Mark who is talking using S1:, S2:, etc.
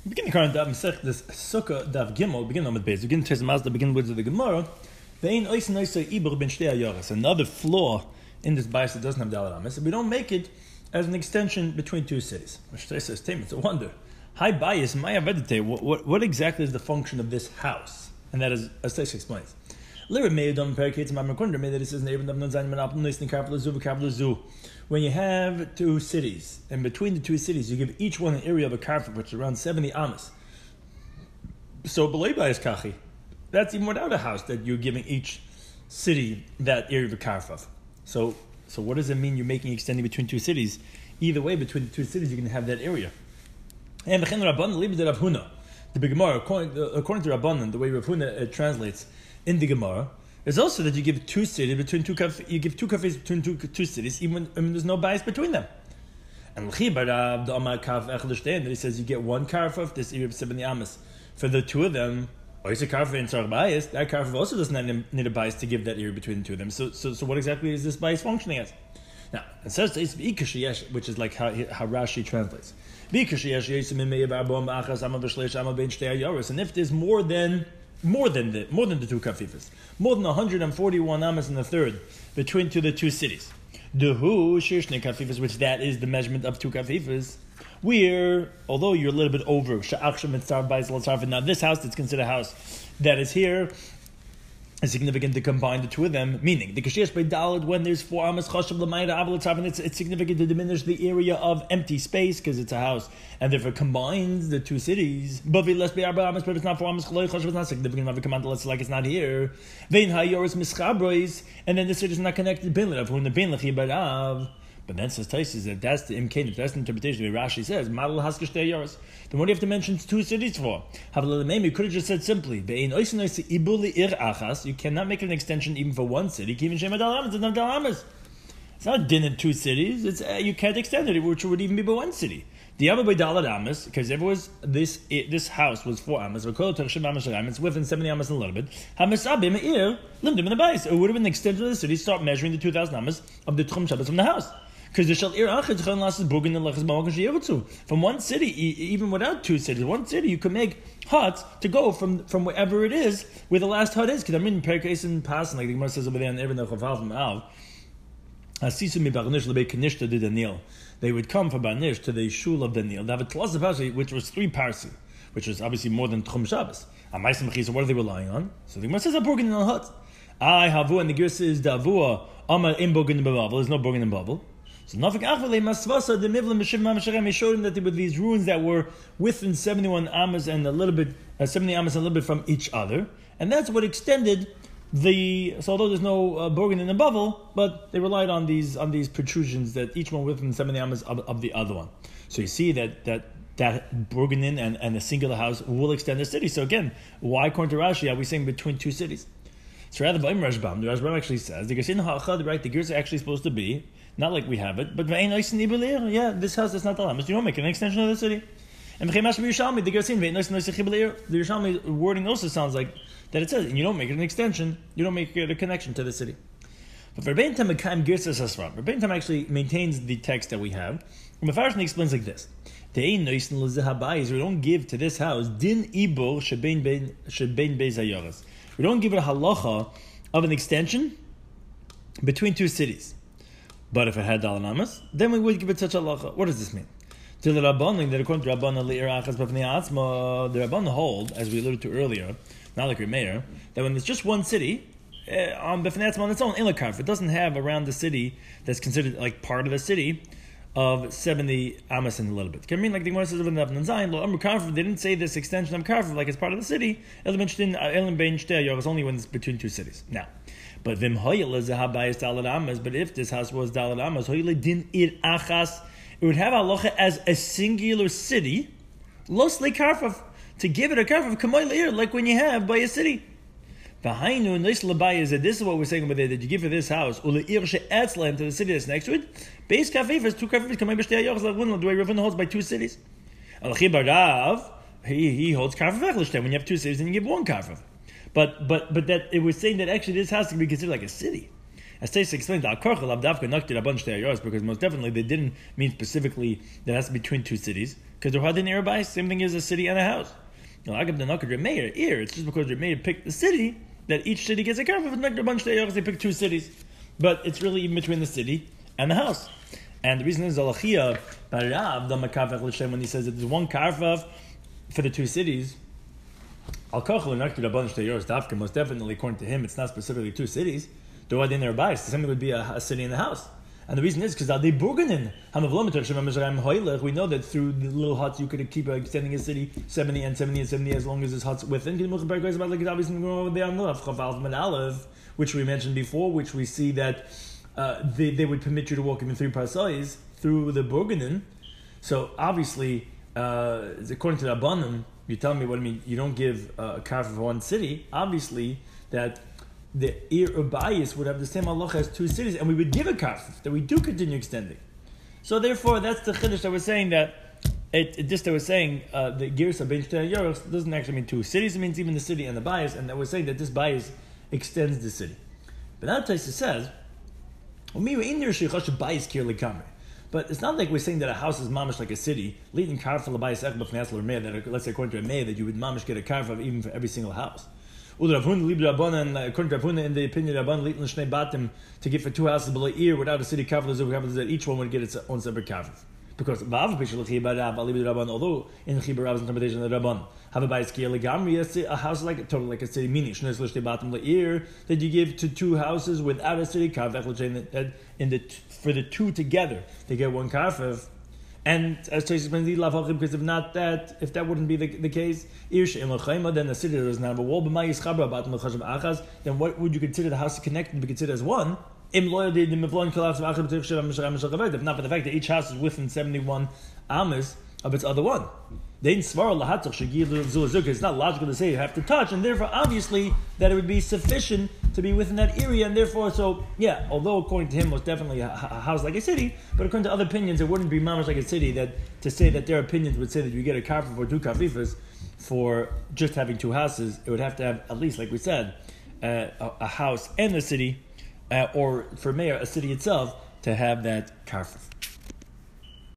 S1: Begin the current Masech this Sukkah Dav Gimel. Begin on the base. Begin to Mazda. Begin with the Gemara. Another flaw in this bias that doesn't have Dalet Amis. We don't make it as an extension between two cities. Which says, it's a wonder. High bias, Maya Vedite. What exactly is the function of this house? And that is, as Tess explains. When you have two cities, and between the two cities, you give each one an area of a karfa, which is around 70 amas. So, Beleba is kachi. That's even without a house that you're giving each city that area of a karfa. So what does it mean you're making extending between two cities? Either way, between the two cities, you're going to have that area. And the Gemara, according to Rabbanan, the way Rav Huna translates in the Gemara, is also that you give two cities between you give two kafes between two cities, even when there's no bias between them. And that he says you get one karfa, this area of 70 amas. For the two of them, or is a karfa in tzarich bias, that karfa also doesn't need a bias to give that area between the two of them. So what exactly is this bias functioning as? Now, it says it's which is like how Rashi translates. And if there's more than the two kafifas, more than 141 amas in the third between the two cities, kafifas, which that is the measurement of two kafifas, although you're a little bit over now this house that's considered a house that is here is significant to combine the two of them, meaning the kashiyash by dalad when there's 4 amas chashav l'mayda avol, and it's significant to diminish the area of empty space because it's a house, and therefore combines the two cities. But if it's not 4 amas chashav, it's not significant enough to come out like it's not here. Vein hayoris mischabrois, and then the city is not connected. But then says Taisus that that's the imkain, if that's the interpretation of Rashi says, Madal Haskish Yoris. Then what do you have to mention two cities for? You could have just said simply, you cannot make an extension even for one city. It's not din in two cities, you can't extend it, which would even be by one city. The other by Dalad Amas, because there was this house was 4 amas, it's within 70 amas and a little bit. It would have been an extension of the city, start measuring the 2,000 amas of the Tchum Shabbos from the house. Because the Shal Ir Achid from one city, even without two cities, one city you could make huts to go from wherever it is, where the last hut is. Because I'm in Perkais and Pasan, like the Gemara says over there in Even Chaval from Av. They would come from Barnish to the shul of Daniel. They have a Tlas of Pashi, which was 3 parsi, which was obviously more than Tchum Shabbos. And what are they relying on? So the Gemara says, I'm borgin in a hut. I havu, and the Gemara says, Davua, Amar im borgin in bubble. There's no borgin in bubble. So Nafik Achvale Masvasa the Mivlim Mishim Mamasharem. He showed him that there were these ruins that were within 71 amas and a little bit 70 amas and a little bit from each other, and that's what extended so although there's no borgin in the bubble, but they relied on these protrusions that each one within 70 amas of the other one. So you see that borgin in and a singular house will extend the city. So again, why according to Rashi are we saying between two cities? So rather, the Rashbam actually says the gears are actually supposed to be not like we have it, but this house is not the lamas. You don't make an extension of the city. And the Yerushalmi wording also sounds like that it says, and you don't make it an extension, you don't make it a connection to the city. But Rabbein Tam actually maintains the text that we have. And Mefarshim explains like this: we don't give to this house din ibor shebein beis hayoros. We don't give it a halacha of an extension between two cities. But if it had Daled Amas, then we would give it such a halacha. What does this mean? To the Rabbanon, that according to Rabbanon Le'ir Achas B'fnei Atzma, the Rabbanon hold, as we alluded to earlier, not like Remeir, that when there's just one city, on B'fnei Atzma on its own, Ilakarf, it doesn't have around the city that's considered like part of the city of 70 amas and a little bit. Can I mean like the Gemara says of Nafnan Zayin, Lo Amr Karf, they didn't say this extension of Karf like it's part of the city. Elam Bein Shtei it's only when it's between two cities. Now, but Vim Hoyel is a Habayis Daled Amas, but if this house was Daled Amas, Hoyel Din Ir Achas, it would have halacha as a singular city, Los Le Karf, to give it a Karf of Kamoy Le'ir, like when you have by a city. V'hainu and Leis Labai is that this is what we're saying over there, that you give for this house, Ule'ir She'etzlaim, to the city that's next to it, Beis Kafifas, 2 Kafifas, Kamei B'shtei Yochs, like one, the way Ravina holds by 2 cities. Al-Chi Barav, he holds Karf Echlishtem, when you have 2 cities, then you give 1 Karf. But that it was saying that actually this house can be considered like a city. As Taisa explained, because most definitely they didn't mean specifically that it has to be between 2 cities. Because they're hardly nearby. Same thing as a city and a house. It's just because Remeir picked the city that each city gets a karfaf. They pick two cities, but it's really even between the city and the house. And the reason is Zalachia when he says that there's one karfaf for the two cities. Most definitely, according to him, it's not specifically two cities. The same would be a city and a house. And the reason is because we know that through the little huts you could keep extending a city 70 and 70 and 70 as long as there's huts within. Which we mentioned before, which we see that they would permit you to walk even 3 parsois through the Burganin. So obviously, according to the Rabbanim, you tell me what I mean. You don't give a karfaf for one city. Obviously, that the Ir Ubayis would have the same halacha as two cities, and we would give a karfaf that we do continue extending. So therefore, that's the chiddush that we're saying that the Girsa Ben Shtei Yoros doesn't actually mean two cities. It means even the city and the bias, and that we're saying that this bias extends the city. But that place it says, but it's not like we're saying that a house is mamish like a city. Leading karfaf that let's say according to a mayor that you would mamish get a karfaf even for every single house. According to Rabbanan, in the opinion of Rabbanan, to give for 2 houses below ear without a city karfaf, that each one would get its own separate karfaf. Because although in the Chibur Rab's interpretation of the Rabban, have a house like totally like a city, meaning that you give to 2 houses without a city karfaf, for the 2 together they get 1 karfaf. And as Tosis explains, because if that wouldn't be the case, then the city doesn't have a wall. Then what would you consider the house connected to be considered as one? If not for the fact that each house is within 71 amas of its other one. It's not logical to say you have to touch, and therefore obviously that it would be sufficient to be within that area, and therefore although according to him most definitely a house like a city, but according to other opinions it wouldn't be mamash like a city, that to say that their opinions would say that you get a karfaf or 2 kafifas for just having 2 houses. It would have to have at least, like we said, a house and a city, or for mayor a city itself to have that karfaf.